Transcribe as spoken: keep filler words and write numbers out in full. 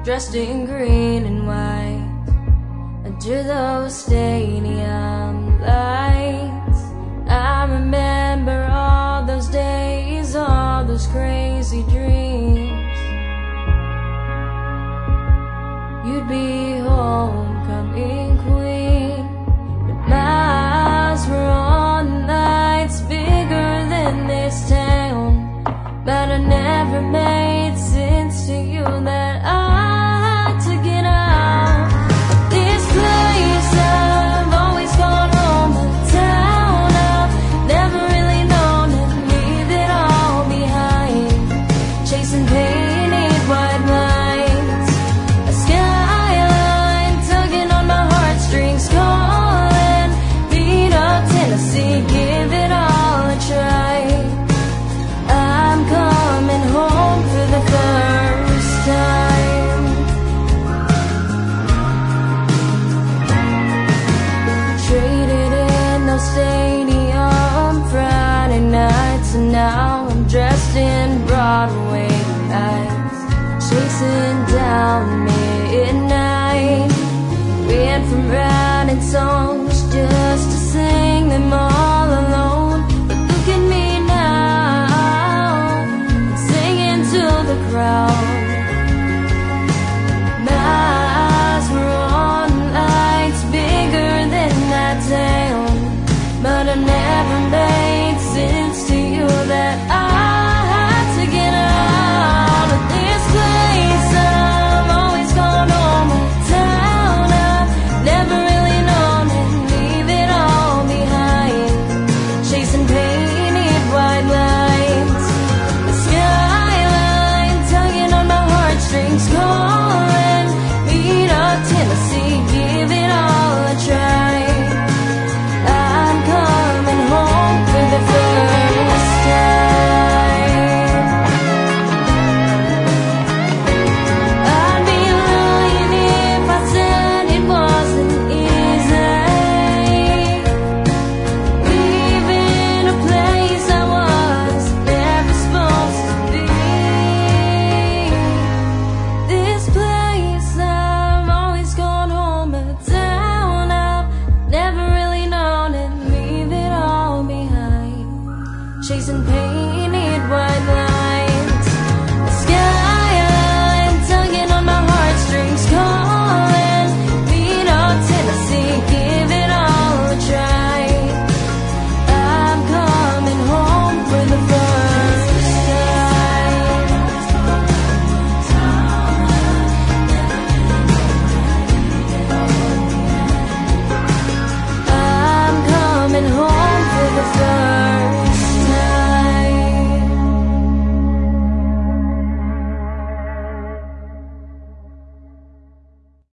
dressed in green and white, under those stadium lights. I remember all those days, all those crazy dreams. You'd be homecoming queen, but my eyes were on lights bigger than this town. But I never made sense to you that I had to get out of this place. I've always called home a town I've never really known, and leave it all behind, chasing painted white lines, a skyline tugging on my heartstrings, calling beat up Tennessee, give it all a try. I'm coming home for the first time. Traded in those stadium Friday nights, and now I'm dressed in Broadway lights, chasing down midnight. Went from writing songs